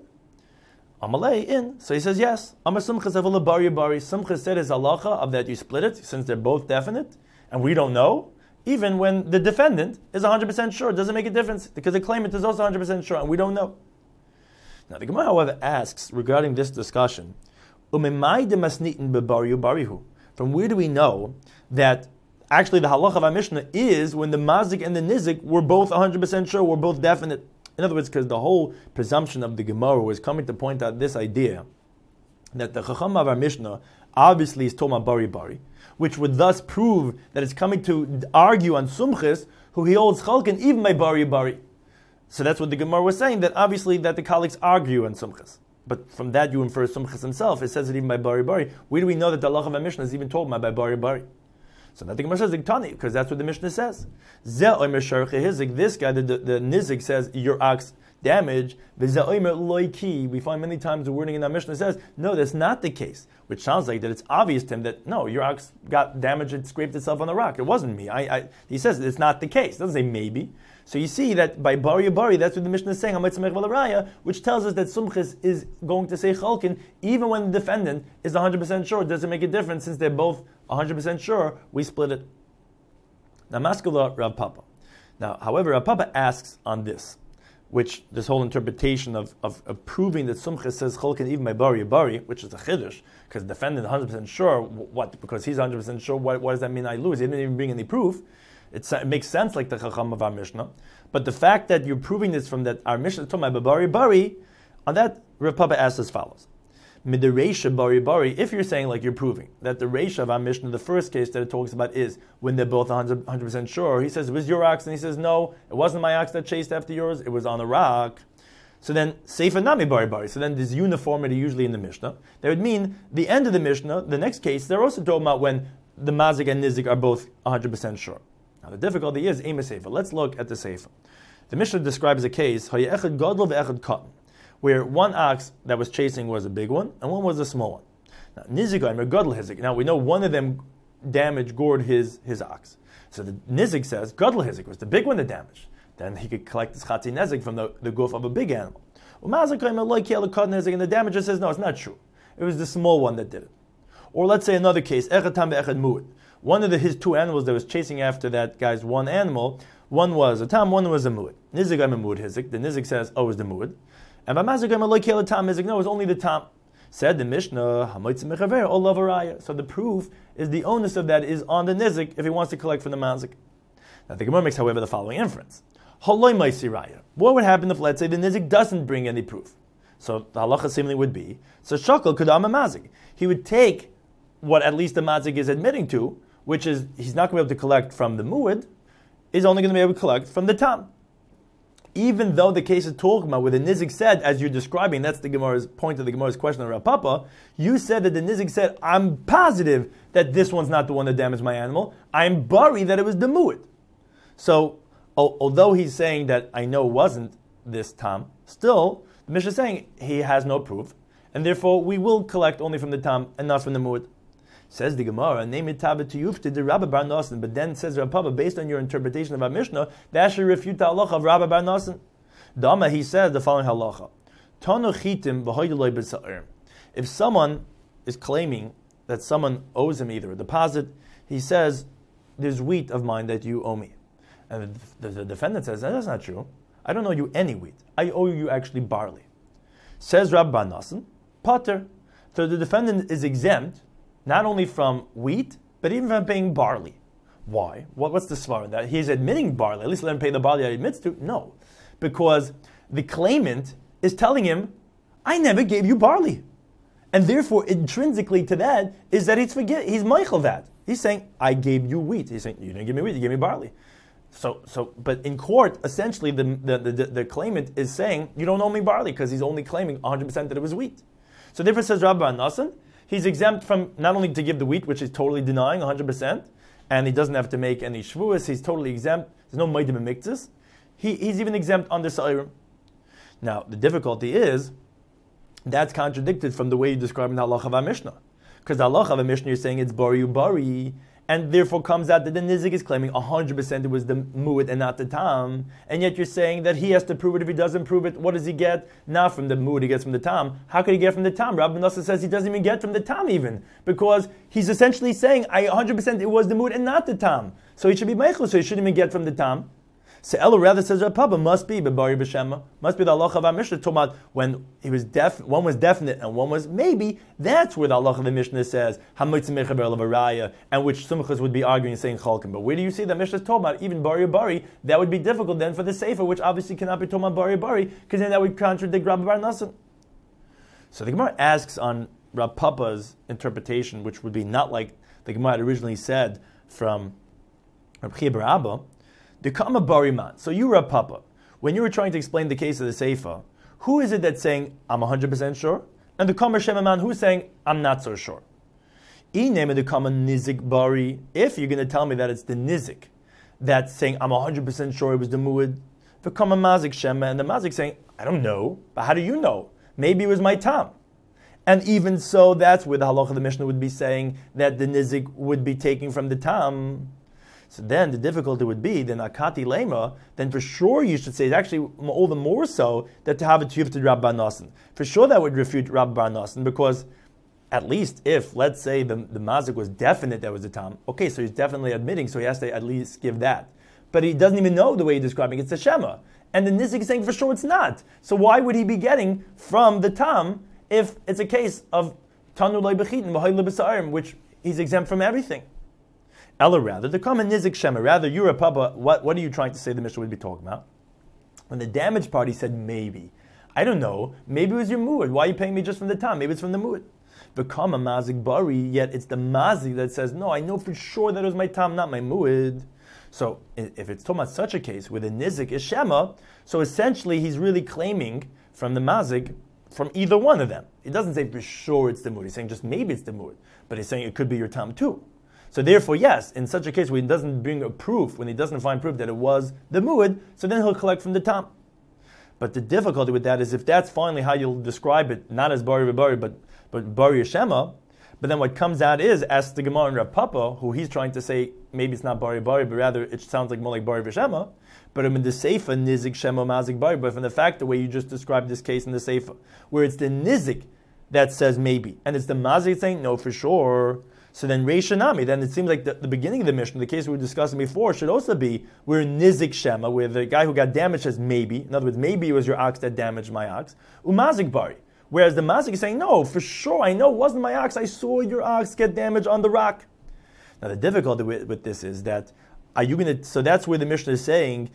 Amalei in. So he says yes. Amar Sumchus avula bari bari. Sumchus said his halacha of that you split it, since they're both definite, and we don't know, even when the defendant is one hundred percent sure, it doesn't make a difference, because the claimant is also one hundred percent sure, and we don't know. Now the Gemara, however, asks regarding this discussion, Umimai de masnitin bebariu barihu. From where do we know that actually the halacha of our Mishnah is when the mazik and the nizik were both one hundred percent sure, were both definite? In other words, because the whole presumption of the Gemara was coming to point out this idea that the chacham of our Mishnah obviously is talking about bari bari, which would thus prove that it's coming to argue on Sumchus, who he holds chalkin even by bari bari. So that's what the Gemara was saying, that obviously that the colleagues argue on Sumchus. But from that you infer Sumchus himself. It says it even by bari bari. Where do we know that the halacha of our Mishnah is even told by bari bari? So that the Gemara says Tani, because that's what the Mishnah says. This guy, the, the, the Nizik says your ox damage. We find many times the wording in our Mishnah says, no, that's not the case. Which sounds like that it's obvious to him that no, your ox got damaged, it scraped itself on the rock. It wasn't me. I, I, he says it's not the case. It doesn't say maybe. So you see that by bari bari, that's what the Mishnah is saying, which tells us that Sumchus is going to say chalkin even when the defendant is one hundred percent sure. It doesn't make a difference since they're both one hundred percent sure, we split it. Now, Maskula Rav Papa. Now, however, Rav Papa asks on this, which this whole interpretation of, of, of proving that Sumchus says chalkin even by bari bari, which is a chiddush, because the defendant is one hundred percent sure, what? Because he's one hundred percent sure, what, what does that mean I lose? He didn't even bring any proof. It's, it makes sense like the chacham of our Mishnah. But the fact that you're proving this from that our Mishnah is talking about bari bari, on that Rav Papa asks as follows. Midereisha bari bari, if you're saying like you're proving that the reisha of our Mishnah, the first case that it talks about is when they're both one hundred percent sure, he says it was your ox, and he says no, it wasn't my ox that chased after yours, it was on a rock. So then, Seifa Nami bari bari, so then there's uniformity usually in the Mishnah. That would mean the end of the Mishnah, the next case, they're also talking about when the mazik and nizik are both one hundred percent sure. Now the difficulty is Ema Seifa. Let's look at the Seifa. The Mishnah describes a case, Hayechad Gadol ve'echad Katan, where one ox that was chasing was a big one, and one was a small one. Now, Nizik or Gadol Hizik. Now, we know one of them damaged, gored his, his ox. So the Nizik says, Gadol Hizik was the big one that damaged. Then he could collect his Chatzi Nezik from the, the goof of a big animal. And the damager says, no, it's not true. It was the small one that did it. Or let's say another case, Echad Tam ve'echad Mu'ud. One of the, his two animals that was chasing after that guy's one animal, one was a Tam, one was a Mu'ud. Nizik I'm a Mu'ud Hizik. The Nizik says, oh, it was the Mu'ud. And by Mazikam Elokel Tam Mizik, no, it was only the Tam. Said the Mishnah, Hamoitz Mechaver, O Lavaraya. So the proof is the onus of that is on the Nizik if he wants to collect from the Mazik. Now the Gemara makes, however, the following inference. Holoi Maisiraya. What would happen if, let's say, the Nizik doesn't bring any proof? So the halacha seemingly would be, so Shakal Kudam Mazik. He would take what at least the Mazik is admitting to, which is he's not going to be able to collect from the Mu'ud, is only going to be able to collect from the Tam. Even though the case is talking about where the Nizik said, as you're describing, that's the Gemara's point of the Gemara's question of Rav Papa, you said that the Nizik said, I'm positive that this one's not the one that damaged my animal. I'm bari that it was the Mu'ud. So, al- although he's saying that I know it wasn't this Tam, still, the Mishnah is saying he has no proof, and therefore we will collect only from the Tam and not from the Mu'ud. Says the Gemara, name it Tabit to Yufti, the Rabbi Bar Nosan. But then says Rav Papa, based on your interpretation of our Mishnah, that should refute the halacha of Rabbi Bar Nosan. Dama, he says the following halacha: Tanu chitim v'hoydoloi b'sa'ir. If someone is claiming that someone owes him either a deposit, he says, "There's wheat of mine that you owe me," and the, the, the defendant says, "That's not true. I don't owe you any wheat. I owe you actually barley." Says Rabbi Bar Nosan, Pater. So the defendant is exempt not only from wheat, but even from paying barley. Why? What, what's the svar in that? He's admitting barley. At least let him pay the barley that he admits to. No. Because the claimant is telling him, I never gave you barley. And therefore, intrinsically to that, is that he's forget he's Michael that. He's saying, I gave you wheat. He's saying, you didn't give me wheat, you gave me barley. So, so, but in court, essentially, the the, the, the claimant is saying, you don't owe me barley, because he's only claiming one hundred percent that it was wheat. So therefore, says Rabbi Nassan, he's exempt from not only to give the wheat, which is totally denying one hundred percent, and he doesn't have to make any shvuas, he's totally exempt, there's no maidim and mikzis. He, he's even exempt under sa'irim. Now, the difficulty is, that's contradicted from the way you describe in the halacha of our Mishnah. Because the halacha of our Mishnah, you're saying it's bari ubari, and therefore comes out that the nizik is claiming one hundred percent it was the mu'ud and not the tam, and yet you're saying that he has to prove it. If he doesn't prove it, what does he get? Not from the mu'ud, he gets from the tam. How could he get from the tam? Rabbi Nassan says he doesn't even get from the tam even, because he's essentially saying, I one hundred percent it was the mu'ud and not the tam. So he should be meichel, so he shouldn't even get from the tam. So Ella rather says Rav Papa must be b'bari b'shema, must be the halacha of our Mishnah talking about when he was def, one was definite and one was maybe. That's where the halacha of the Mishnah says hamoitz mechaber levaraya, and which sumchas would be arguing saying chalkim. But where do you see the Mishnah is talking about even bari bari? That would be difficult then for the sefer, which obviously cannot be talking about bari bari, because then that would contradict Rabbi Bar Nassan. So the Gemara asks on Rav Papa's interpretation, which would be not like the Gemara had originally said from Rav Chia bar Abba. The Kama Bariman. So you, Rav Papa, when you were trying to explain the case of the Seifa, who is it that's saying, I'm one hundred percent sure? And the Kama Shemaman, who's saying, I'm not so sure? I name the Kama Nizik Bari. If you're going to tell me that it's the Nizik that's saying, I'm one hundred percent sure it was the Mu'ud, the Kama Mazik Shema, and the Mazik saying, I don't know, but how do you know? Maybe it was my Tam. And even so, that's where the halacha of the Mishnah would be saying that the Nizik would be taking from the Tam. So then the difficulty would be, then akati lema, then for sure you should say, it's actually all the more so that to have a tiyuf to Rabbi Bar Nassan. For sure that would refute Rabbi Bar Nassan, because at least if, let's say, the, the mazik was definite that was the tam, okay, so he's definitely admitting, so he has to at least give that. But he doesn't even know the way he's describing it. It's a shema. And the nizik is saying for sure it's not. So why would he be getting from the tam if it's a case of tanu loy bechitin, v'hay lebesa'arim, which he's exempt from everything? Ella rather, the common nizik shema, rather, you're a papa, what, what are you trying to say the Mishnah would be talking about? When the damaged party said maybe, I don't know, maybe it was your mu'ud, why are you paying me just from the tam? Maybe it's from the mu'ud. Become a mazik bari, yet it's the mazik that says, no, I know for sure that it was my tam, not my mu'ud. So if it's talking about such a case where the nizik is shema, so essentially he's really claiming from the mazik from either one of them. He doesn't say for sure it's the mu'ud, he's saying just maybe it's the mu'ud, but he's saying it could be your tam too. So therefore, yes, in such a case when he doesn't bring a proof, when he doesn't find proof that it was the mu'ud, so then he'll collect from the tam. But the difficulty with that is if that's finally how you'll describe it, not as bari bari, but but bari shema, but then what comes out is, as the Gemara and Rav Papa, who he's trying to say, maybe it's not bari bari, but rather it sounds like more like bari v'shema, but in the Seifa, nizik shema mazik bari, but from the fact, the way you just described this case in the Seifa, where it's the nizik that says maybe, and it's the mazik saying no for sure. So then Reish Nami, then it seems like the, the beginning of the Mishnah, the case we were discussing before, should also be where nizik shema, where the guy who got damaged says maybe. In other words, maybe it was your ox that damaged my ox. Umazik bari. Whereas the mazik is saying, no, for sure, I know it wasn't my ox. I saw your ox get damaged on the rock. Now the difficulty with, with this is that, are you going to, so that's where the Mishnah is saying,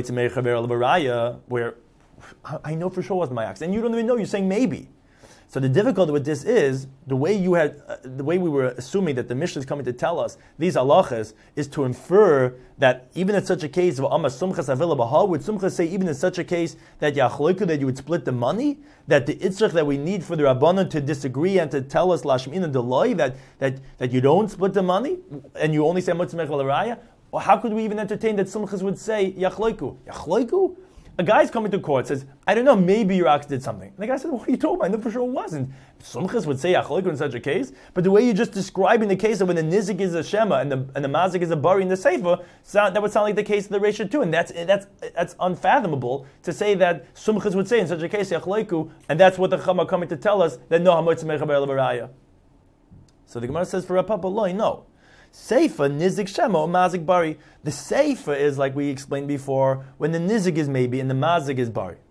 where I know for sure it wasn't my ox. And you don't even know, you're saying maybe. So the difficulty with this is, the way you had, uh, the way we were assuming that the Mishnah is coming to tell us these halachas is to infer that even in such a case of Amma Sumchas Avila Baha, would Sumchas say even in such a case that Yachloiku, that you would split the money, that the itzrach that we need for the Rabbanon to disagree and to tell us Lashmin and Deloi that, that that you don't split the money and you only say Motzmech Valaraya? Or how could we even entertain that Sumchas would say Yachloiku? Yachloiku? A guy's coming to court, says, I don't know, maybe your ox did something. And the guy said, what are you talking about? I know for sure it wasn't. Sumchas would say achloiku in such a case, but the way you're just describing the case of when the nizik is a shema and the and the mazik is a bari in the sefer, sound, that would sound like the case of the Reisha too. And that's that's that's unfathomable to say that Sumchas would say in such a case achloiku, and that's what the Chama are coming to tell us, that no, hamotz mechaber levaraya. So the Gemara says for Rav Papa Loi, no. Seifa, nizik shema, or mazik bari. The seifa is like we explained before, when the nizik is maybe and the mazik is bari.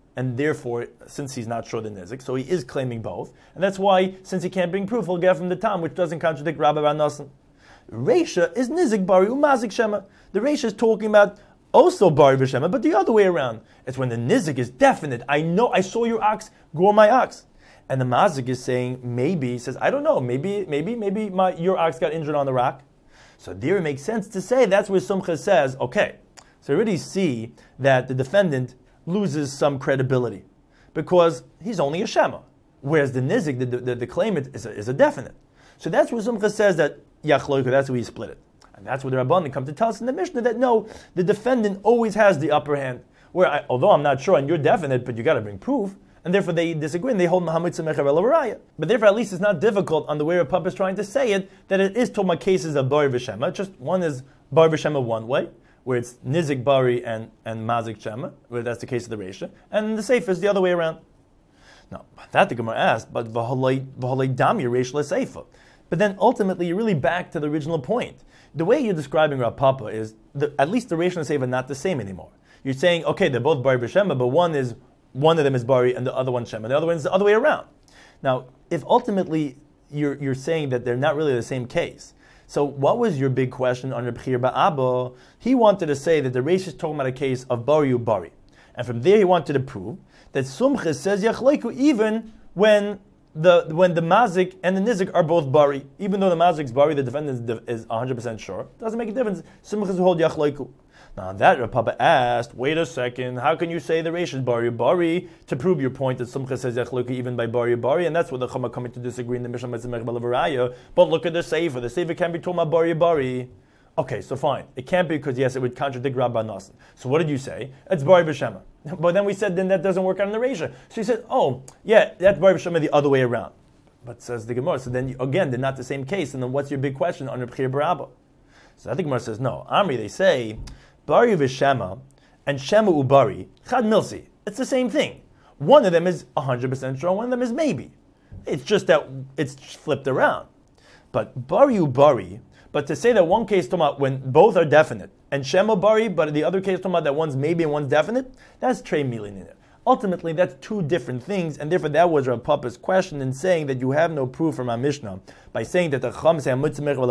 and therefore, since he's not sure the nizik, so he is claiming both, and that's why, since he can't bring proof, he'll get from the tam, which doesn't contradict Rabbi Bar Nosson. Reisha is nizik bari umazik shema. The Reisha is talking about also bari b'shema, but the other way around. It's when the nizik is definite. I know, I saw your ox, gore my ox. And the mazik is saying, maybe, he says, I don't know, maybe, maybe, maybe my, your ox got injured on the rock. So there it makes sense to say, that's where Sumcha says, okay, so you already see that the defendant loses some credibility because he's only a shema, whereas the nizik, the, the, the claimant, is a, is a definite. So that's where Sumcha says that yachloiku, that's where he split it. And that's where the Rabbanan come to tell us in the Mishnah that no, the defendant always has the upper hand. Where I, although I'm not sure, and you're definite, but you got to bring proof, and therefore they disagree and they hold Muhammad Tzemech Raya. But therefore, at least it's not difficult on the way Rav Papa is trying to say it that it is Toma cases of Bari V'Shema. Just one is Bari V'Shema one way, where it's Nizik Bari and, and Mazik Shema, where that's the case of the Reisha, and the Sefer is the other way around. Now, that the Gemara asked, but V'holei Dami Reish LeSeifa. But then ultimately, you're really back to the original point. The way you're describing Rav Papa is, the, at least the Reish and Sefer are not the same anymore. You're saying, okay, they're both Bari B'Shema, but one is, one of them is Bari and the other one's Shema. The other one is the other way around. Now, if ultimately you're, you're saying that they're not really the same case, so what was your big question on Reb Chir Ba'Abba? He wanted to say that the Reish is talking about a case of Bari U Bari. And from there he wanted to prove that Sumchis says Yachleiku even when the when the Mazik and the Nizik are both Bari. Even though the Mazik's Bari, the defendant is one hundred percent sure. It doesn't make a difference. Sumchis will hold Yachleiku. Now on that, Rav Papa asked, wait a second, how can you say the Reish is Bari Bari to prove your point that Sumcha says Yachluki even by Bari Bari, and that's what the Chama coming to disagree in the Mishnah Metzemech Balavaraya. But look at the Sefer. The Sefer can't be talking about Bari Bari. Okay, so fine. It can't be because, yes, it would contradict Rabbi Nosson. So what did you say? It's Bari B'Shema. But then we said, then that doesn't work out in the Reisha. So he said, oh, yeah, that's Bari B'Shema the other way around. But says the Gemara, so then, again, they're not the same case, and then what's your big question on Reb Chir Barabba? So I think Gemara says, no. Amri, they say, Bari v'Shema and Shema Ubari, Chad Milsi. It's the same thing. One of them is one hundred percent sure, one of them is maybe. It's just that it's flipped around. But Bari Ubari, but to say that one case talking about when both are definite, and Shema Bari, but the other case talking about that one's maybe and one's definite, that's Trey Milin in it. Ultimately, that's two different things, and therefore that was Rav Papa's question in saying that you have no proof from our Mishnah by saying that the Chacham say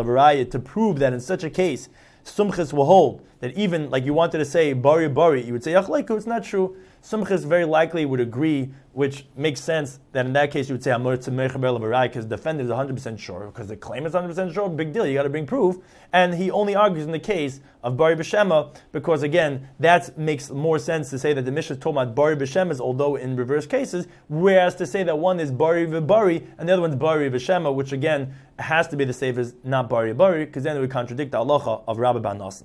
to prove that in such a case, Sumchis will hold that even like you wanted to say Bari Bari, you would say Yachleiku. It's not true. Sumchis very likely would agree, which makes sense that in that case you would say Amor Tzemech B'Levarai because the defendant is one hundred percent sure, because the claim is one hundred percent sure. Big deal. You got to bring proof, and he only argues in the case of Bari B'Shema because again that makes more sense to say that the Mishnah is talking about Bari B'Shemas, although in reverse cases, whereas to say that one is Bari V'Bari and the other one's Bari B'Shema, which again has to be the same as not Bari Bari, because then it would contradict the halacha of Rabbi Bar Nosson.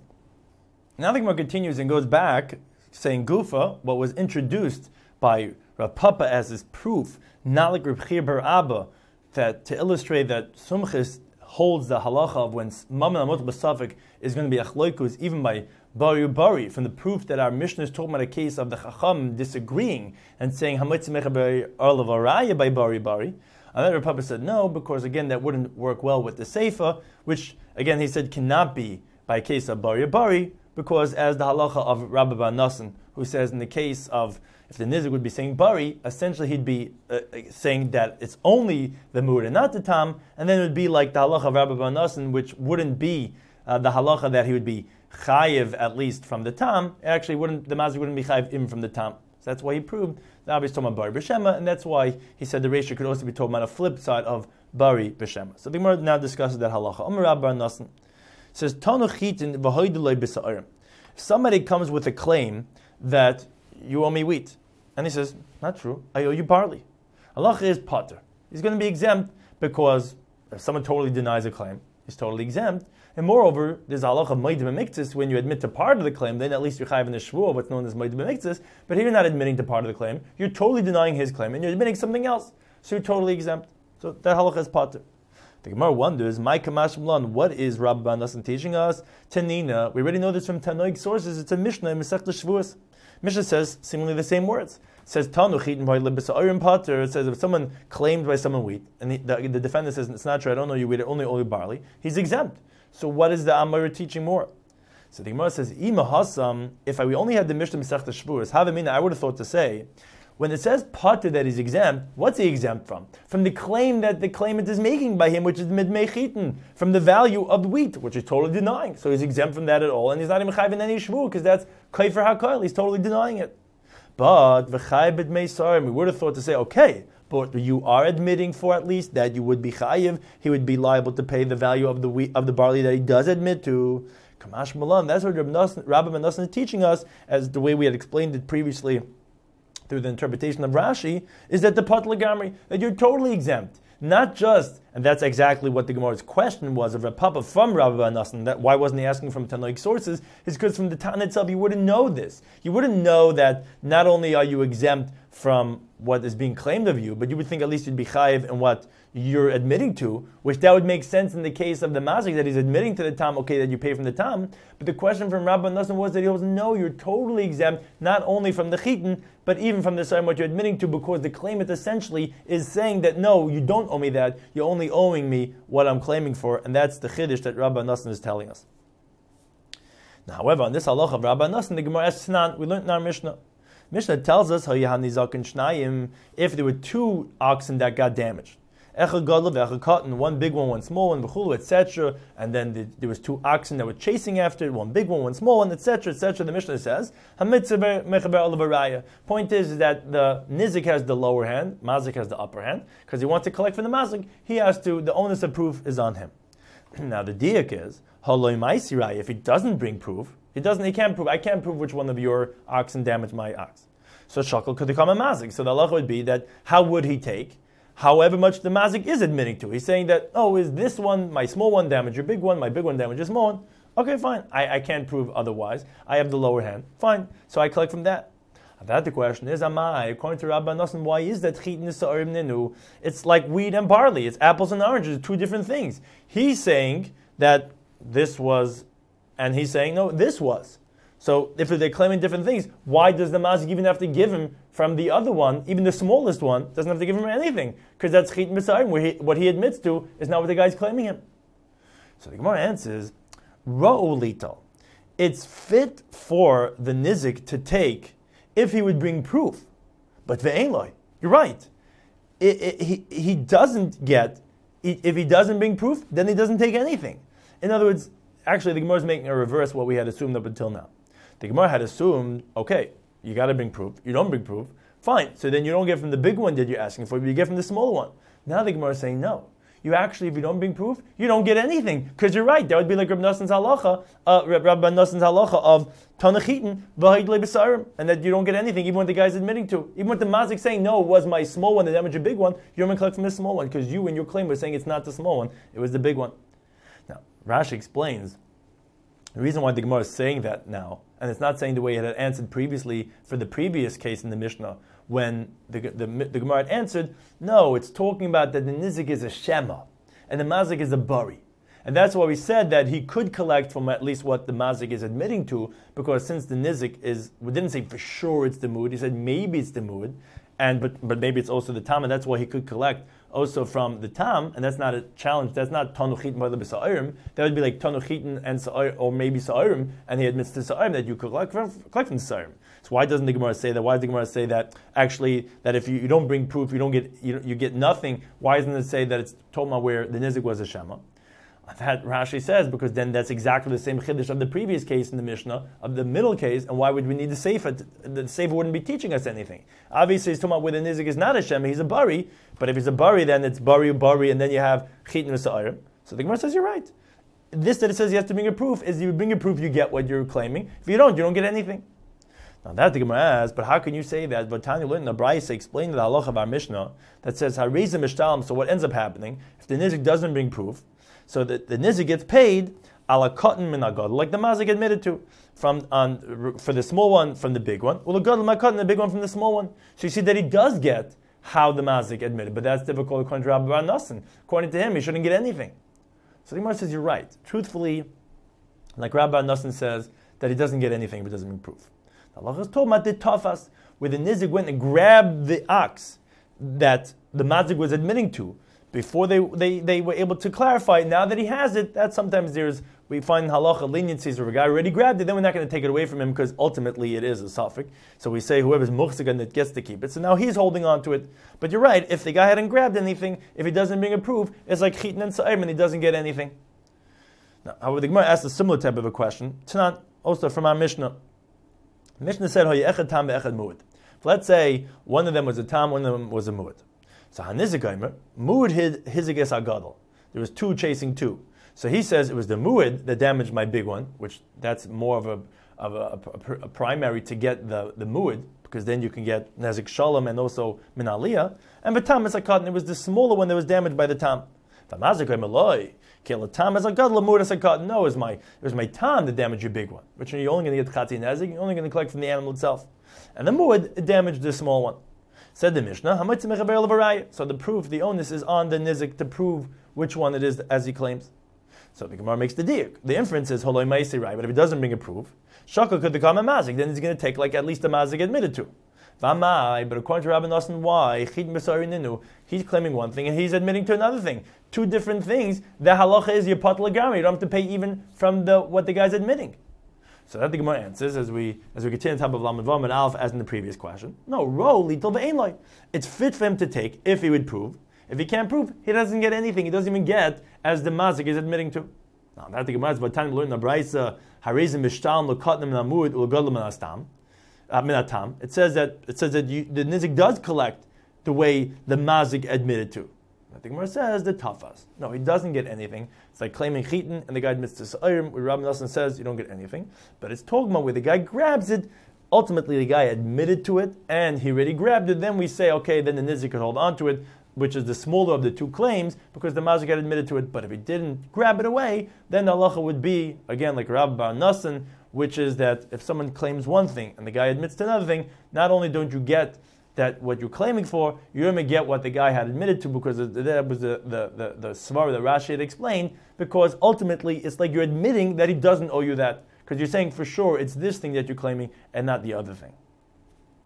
Now the Gemara continues and goes back, saying Gufa, what was introduced by Rav Papa as his proof, not like Reb Chir Barabba, that to illustrate that Sumchis holds the halacha of when Mammon Amot B'Safik is going to be Achloikus, even by Bari Bari, from the proof that our Mishnah is talking about a case of the Chacham disagreeing and saying Hametz Mecha Arlav Araya by Bari Bari. And then Rav Papa said no, because again that wouldn't work well with the Seifa, which again he said cannot be by a case of Bari Bari, because as the halacha of Rabbi Bar Nosson, who says in the case of, if the Nizik would be saying Bari, essentially he'd be uh, saying that it's only the Mur and not the Tam, and then it would be like the halacha of Rabbi Bar Nosson, which wouldn't be uh, the halacha that he would be chayiv at least from the Tam. Actually, wouldn't the Mazik wouldn't be chayiv even from the Tam. So that's why he proved that he's talking about Bari B'Shema, and that's why he said the Reisha could also be talking about a flip side of Bari B'Shema. So the Gemara now discusses that halacha. Amar Rabbi Bar Nosson says, Tanu chitin v'hoydulei b'sa'arim. If somebody comes with a claim that you owe me wheat, and he says, not true, I owe you barley. Halacha is pater. He's going to be exempt because if someone totally denies a claim, he's totally exempt. And moreover, there's halacha moed b'miktzis, when you admit to part of the claim, then at least you're chayiv in the shvuah, what's known as moed b'miktzis. But here you're not admitting to part of the claim, you're totally denying his claim, and you're admitting something else. So you're totally exempt. So that halacha is pater. The Gemara wonders, my kamash mlan, what is Rabbi Bar Nosson teaching us? Tanina, we already know this from Tanoig sources, it's a Mishnah in Masechta Shavuos. Mishnah says seemingly the same words. It says, Tanu chitin v'hoydulei pater. It says if someone claimed by someone wheat, and the, the, the defendant says, it's not true, I don't know you wheat, I only owe you barley, he's exempt. So what is the Amar teaching more? So the Gemara says, Ima hasam, if I, we only had the Mishnah Masechta Shavuos, havamina, I would have thought to say, When it says pater that he's exempt, what's he exempt from? From the claim that the claimant is making by him, which is midmei chitin, from the value of the wheat, which is totally denying. So he's exempt from that at all, and he's not even chayv in any shvu, because that's kaifer hakoil. He's totally denying it. But v'chayv b'dmei sarim, we would have thought to say, okay, but you are admitting for at least that you would be chayiv, he would be liable to pay the value of the wheat, of the barley that he does admit to. Kamash malan. That's what Rabbi Nassan is teaching us, as the way we had explained it previously through the interpretation of Rashi, is that the patla gamri, that you're totally exempt. Not just, and that's exactly what the Gemara's question was of Rav Papa from Rabbi Nassan, that why wasn't he asking from Tanoic sources, is because from the Tana itself you wouldn't know this. You wouldn't know that not only are you exempt from what is being claimed of you, but you would think at least you'd be chayiv in what you're admitting to, which that would make sense in the case of the mazik, that he's admitting to the tam, okay, that you pay from the tam. But the question from Rabbi Nassan was that he doesn't know you're totally exempt, not only from the chitin, but even from the same what you're admitting to, because the claimant essentially is saying that no, you don't owe me that, you're only owing me what I'm claiming for, and that's the chiddush that Rabbi Nassan is telling us. Now, however, on this halacha of Rabbi Nassan, the Gemara asks, we learned in our Mishnah. Mishnah tells us how if there were two oxen that got damaged, one big one, one small one, et cetera, and then the, there was two oxen that were chasing after it, one big one, one small one, et cetera, et cetera. The Mishnah says, point is, is that the nizik has the lower hand, mazik has the upper hand, because he wants to collect from the mazik. He has to. The onus of proof is on him. Now the diak is, if he doesn't bring proof, he doesn't. He can't prove. I can't prove which one of your oxen damaged my ox. So shakal could become a mazik. So the halacha would be that how would he take? However much the mazik is admitting to. He's saying that, oh, is this one, my small one damaged your big one, my big one damaged your small one? Okay, fine. I, I can't prove otherwise. I have the lower hand. Fine. So I collect from that. And that the question is, Amai, according to Rabbi Nassan, why is that chitin sa'arim ninu? It's like wheat and barley. It's apples and oranges, two different things. He's saying that this was, and he's saying, no, this was. So if they're claiming different things, why does the mazik even have to give him from the other one, even the smallest one, doesn't have to give him anything? Because that's chitin b'sa'arim, where he, what he admits to is not what the guy's claiming him. So the Gemara answers, Ra'u lito. It's fit for the nizik to take if he would bring proof. But ve'eloi, you're right. It, it, he, he doesn't get, if he doesn't bring proof, then he doesn't take anything. In other words, actually the Gemara is making a reverse what we had assumed up until now. The Gemara had assumed, okay, you got to bring proof. You don't bring proof, fine. So then you don't get from the big one that you're asking for, but you get from the smaller one. Now the Gemara is saying, no. You actually, if you don't bring proof, you don't get anything. Because you're right, that would be like Rabbi Nassan's halacha, uh, Rabbi Nassan's halacha of Tanachitin, V'haidlei b'sarim, and that you don't get anything, even when the guy's admitting to. Even with the mazik saying, no, it was my small one that damaged your big one, you're going to collect from this small one, because you and your claim were saying it's not the small one, it was the big one. Now, Rashi explains, the reason why the Gemara is saying that now, and it's not saying the way it had answered previously for the previous case in the Mishnah, when the, the, the Gemara had answered, no, it's talking about that the nizik is a shema, and the mazik is a bari. And that's why we said that he could collect from at least what the mazik is admitting to, because since the nizik is, we didn't say for sure it's the mood, he said maybe it's the mood, and but but maybe it's also the tam, and that's why he could collect also from the tam, and that's not a challenge, that's not tanuchitin by the b'sa'arim, that would be like tanuchitin and sa'arim, or maybe sa'arim, and he admits to sa'arim that you could collect from, collect from sa'arim. So why doesn't the Gemara say that? Why does the Gemara say that actually, that if you, you don't bring proof, you don't get you, you get nothing? Why doesn't it say that it's Toma where the nizik was a shema? That Rashi says, because then that's exactly the same chiddush of the previous case in the Mishnah, of the middle case, and why would we need the Sefer? The Sefer wouldn't be teaching us anything. Obviously, he's talking about where the nizik is not a shema, he's a bari, but if he's a bari, then it's bari, bari, and then you have chitin v'sa'arim. So the Gemara says, you're right. This that it says you have to bring a proof, is you bring a proof, you get what you're claiming. If you don't, you don't get anything. Now that the Gemara asks, but how can you say that? But Tanya learned in the Brayse explained the halacha of our Mishnah that says hareza mishtalim. So what ends up happening if the nizik doesn't bring proof? So that the nizik gets paid ala cotton min agad, like the mazik admitted to, from on for the small one from the big one. Well, the gadol cotton, the big one from the small one. So you see that he does get how the mazik admitted, but that's difficult according to Rabbi Nassan. According to him, he shouldn't get anything. So the Gemara says you're right. Truthfully, like Rabbi Nassan says that he doesn't get anything if it doesn't bring proof. Allah is told about the tafas, where the nizik went and grabbed the ox that the mazik was admitting to before they, they, they were able to clarify. Now that he has it, that sometimes there's we find halacha leniencies where a guy already grabbed it, then we're not going to take it away from him because ultimately it is a suffix. So we say whoever's muhsigan that gets to keep it. So now he's holding on to it. But you're right, if the guy hadn't grabbed anything, if he doesn't bring a proof, it's like chitin and sa'im and he doesn't get anything. Now, however, the Gemara asked a similar type of a question. Tanan, also from our Mishnah. The Mishnah said, echad tam ve'echad mu'ud. Let's say one of them was a tam, one of them was a mu'ud. So hanizikaimer, mu'ud hid hiziges agadol. There was two chasing two. So he says it was the mu'ud that damaged my big one, which that's more of a of a, a, a primary to get the, the mu'ud, because then you can get nezik shalom and also min aliyah. And the tam is a cotton, it was the smaller one that was damaged by the tam. No, it was my it was my tam that damaged your big one, which you're only going to get chati nezik, you're only going to collect from the animal itself. And the mu'ud damaged the small one. Said the Mishnah, so the proof, the onus is on the nizik to prove which one it is as he claims. So the Gemara makes the diuk. The inference is holoi ma'aseh right, but if he doesn't bring a proof, shaka could become a mazik. Then he's going to take like at least a mazik admitted to. V'amai, but according to Rabbi Nosson, why he's claiming one thing and he's admitting to another thing, two different things. The halacha is your pat legami. You don't have to pay even from the what the guy's admitting. So that the Gemara answers as we as we continue on top of Lamed Vav and Alf as in the previous question. No, ro litil ve'ein. It's fit for him to take if he would prove. If he can't prove, he doesn't get anything. He doesn't even get as the mazik is admitting to. Now that the Gemara is but time learn the brayso harizim mishtal lokatnim namud ulgadlam astam minatam. It says that it says that you, the nizik does collect the way the mazik admitted to. The Gemara says the tafas. No, he doesn't get anything. It's like claiming chitin and the guy admits to sa'ir, where Rabbi Nosson says you don't get anything. But it's talking about where the guy grabs it. Ultimately, the guy admitted to it and he already grabbed it. Then we say, okay, then the nizik could hold on to it, which is the smaller of the two claims, because the mazik had admitted to it. But if he didn't grab it away, then the halacha would be, again, like Rabbi Bar Nosson, which is that if someone claims one thing and the guy admits to another thing, not only don't you get that what you're claiming for, you're going to get what the guy had admitted to, because that was the the the, the svara that Rashi had explained, because ultimately it's like you're admitting that he doesn't owe you that, because you're saying for sure it's this thing that you're claiming and not the other thing.